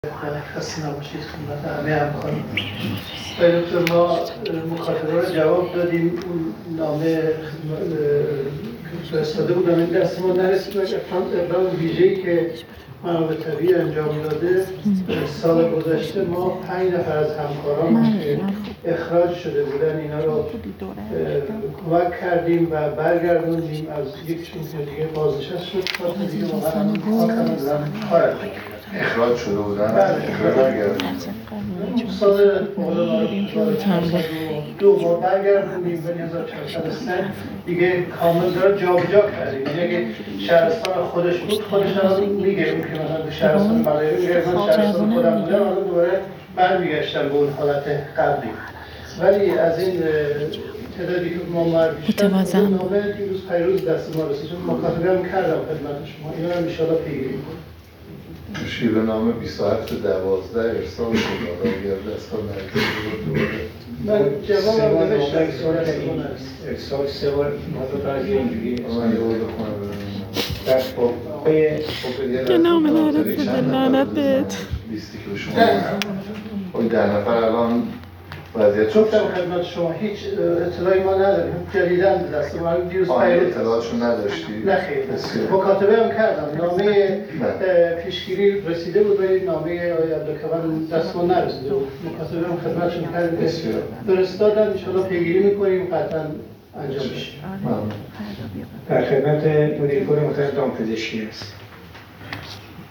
خسته نباشید خدمت همه همکاران. دکتر ما مخاطبه رو جواب دادیم، اون نامه فرستاده بودم این دست ما نرسید. اقدام ویژه‌ای که منابع طبیعی انجام داده، سال گذشته ما 5 نفر از همکاران که اخراج شده بودن اینا رو کمک کردیم و برگردوندیم. از یکشون که دیگه بازنشسته شد، تا دیگه واقعا کار اخراج شده بودن. سال دو ما برگردوندیم ولی 1403 دیگه کامل داره جابجا کردیم. یعنی اگه شهرستان خودش بود، خودش هم میگه اون که مثلا به شهرستان بلایی میگه من شهرستان خودم بودم، حالا دوباره برمیگشتم به اون حالت قبلی. ولی از این تعدادی که ما معرفی شد، نامه دیروز پیروز دست ما رسید. مکاتبه هم کردم خدمت شما، اینا هم انشاءالله پیگیری کنیم. شیوه نامه 27/12 ارسال شد. اگر دستگاه مرکزی بود دوباره من جوابم نوشتم ارسال 3 بار ماذا بعضی اینجوری من یه بار بخونم دست با که نامه نرسیده لعنت بهت. لیستی که به شما اون 10 نفر الان وضعیت شد. گفتم خدمت شما هیچ اطلاعی ما نداریم. جدیداً دست ما دیروز اطلاعاتشو نداشتی؟ نه خیر. مکاتبه هم کردم. نامه پیشگیری رسیده بود ولی نامه آقای عبدالکریم دست ما نرسیده بود. مکاتبه هم خدمتشون کردیم. فرستادن، ان شاءالله پیگیری می‌کنیم، قطعاً انجام میشه. در خدمت مدیر کل محترم دامپزشکی است.